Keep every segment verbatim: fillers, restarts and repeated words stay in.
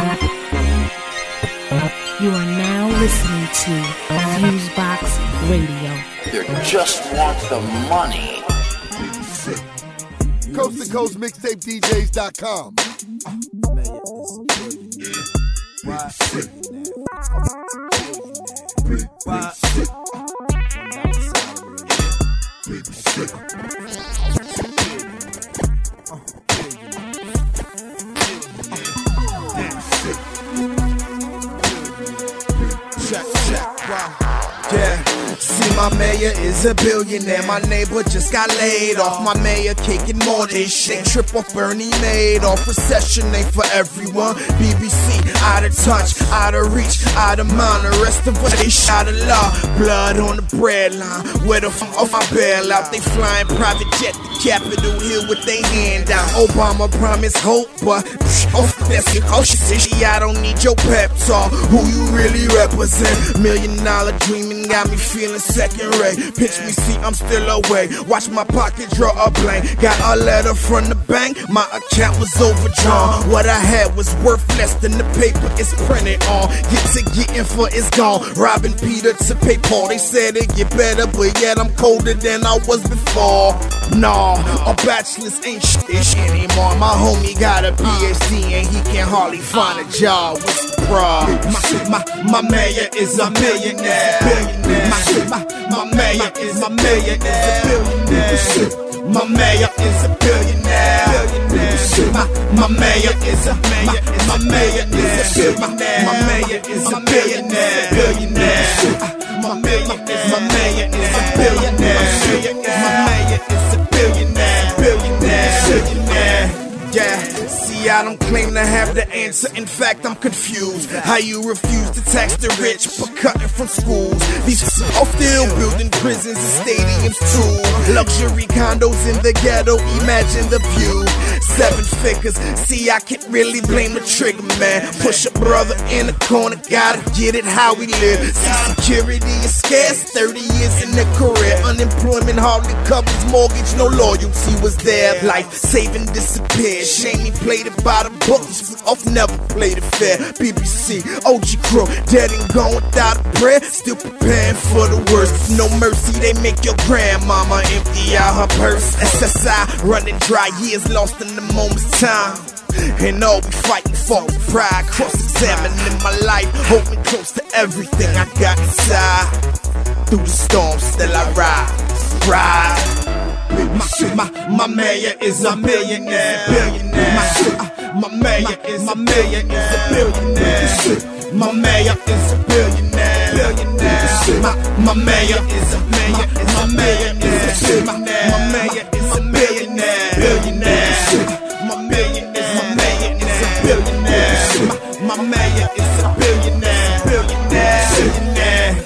You are now listening to Fusebox Radio. You just want the money. Coast to Coast Mixtape D Js dot com. Check, check, wow. Yeah. See, my mayor is a billionaire. My neighbor just got laid off. My mayor kicking more than shit. Trip off Bernie Madoff. Recession ain't for everyone. B B C out of touch, out of reach, out of mind. The rest of us they shot of law. Blood on the bread line. Where the f off my bailout? They flying private jet to Capitol Hill with they hand out. Obama promised hope, but psh, oh that's it. Oh she said she I don't need your pep talk. Who you really represent? Million dollar dreaming got me feeling second rate. Pinch me, see I'm still away. Watch my pocket draw a blank. Got a letter from the bank. My account was overdrawn. What I had was worth less than the paper it's printed on. Get to getting for it's gone. Robbing Peter to pay Paul. They said it get better, but yet I'm colder than I was before. Nah, a bachelor's ain't shit anymore. My homie got a P H D and he can hardly find a job. What's the problem? My, my, my mayor is a millionaire. Billionaire. My, my, my mayor is my mayor is a billionaire. My mayor is a billionaire. Billionaire. My, my mayor is a mayor. My mayor is a billionaire. My mayor is a billionaire. Billionaire. My mayor is my mayor is a billionaire. My mayor is a billionaire. Billionaire. Billionaire. Yeah, see, I don't claim to have the answer. In fact, I'm confused. How you refuse to tax the rich but cutting from schools? These are still building prisons and stadiums too. Luxury condos in the ghetto, imagine the view. Seven figures, see, I can't really blame the trigger man. Push a brother in the corner, gotta get it how we live. See, security is scarce, thirty years in the career. Unemployment hardly covers mortgage, no loyalty was there. Life saving disappeared. Shame he played it by the books. Off never played it fair. B B C, O G Crew, dead and gone without a prayer. Still preparing for the worst. No mercy, they make your grandmama empty out her purse. S S I running dry, years lost in the moment's time. And all we fighting for is pride. Cross-examining my life, holding close to everything I got inside. Through the storm, still I ride, ride. My, my, my mayor is a millionaire. Billionaire. My, my mayor is my mayor is a billionaire. My mayor is a billionaire. Billionaire. My, my mayor is a mayor. My mayor is a billionaire. My mayor is a billionaire. Billionaire. My million is my mayor is a billionaire. My, my mayor is a billionaire. Billionaire. Billionaire.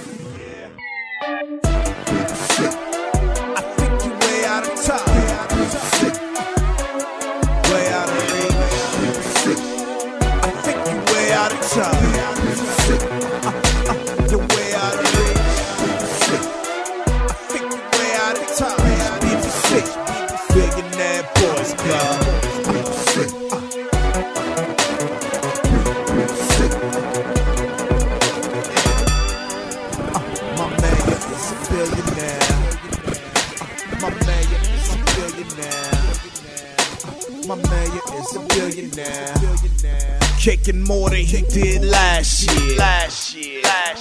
Kicking more than he did last year. Last year. Last